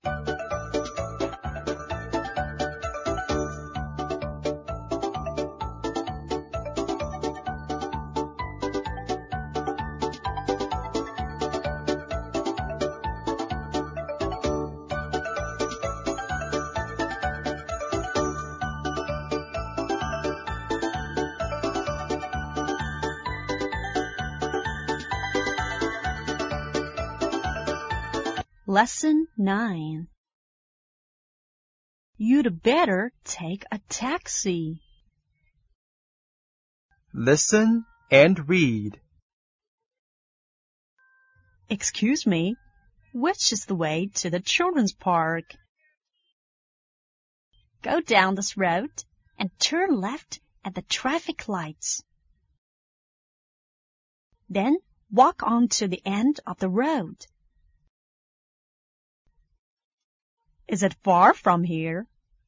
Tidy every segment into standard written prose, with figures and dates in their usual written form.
Lesson 9. You'd better take a taxi. Listen and read. Excuse me, which is the way to the children's park? Go down this road and turn left at the traffic lights. Then walk on to the end of the road. Is it far from here?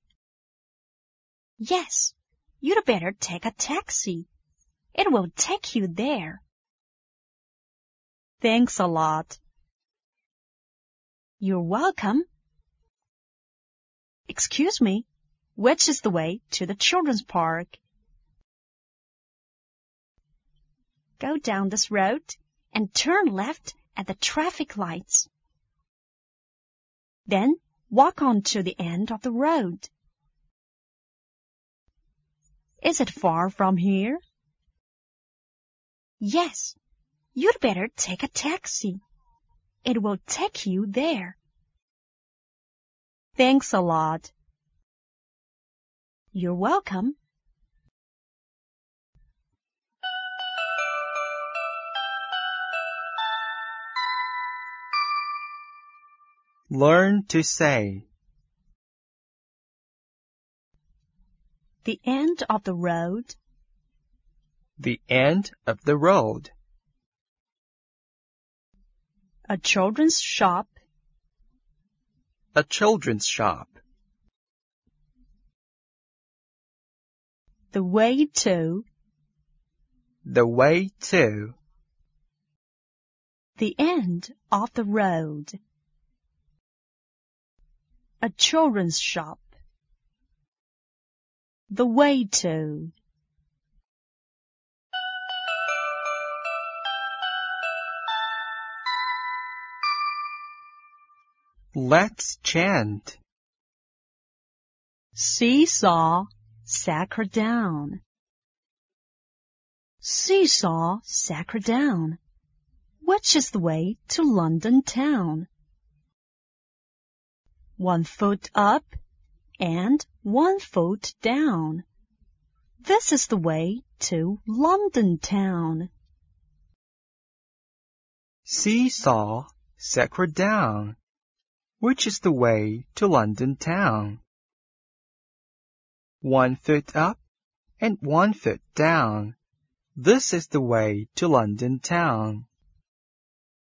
Yes, you'd better take a taxi. It will take you there. Thanks a lot. You're welcome. Excuse me, which is the way to the children's park? Go down this road and turn left at the traffic lights. Then walk on to the end of the road. Is it far from here? Yes, you'd better take a taxi. It will take you there. Thanks a lot. You're welcome. Learn to say. The end of the road. The end of the road. A children's shop. A children's shop. The way to. The way to. The end of the road. A children's shop. The way to. Let's chant. Seesaw, sack her down. Seesaw, sack her down. Which is the way to London town? 1 foot up and 1 foot down. This is the way to London town. Seesaw, sack her down. Which is the way to London town? 1 foot up and 1 foot down. This is the way to London town.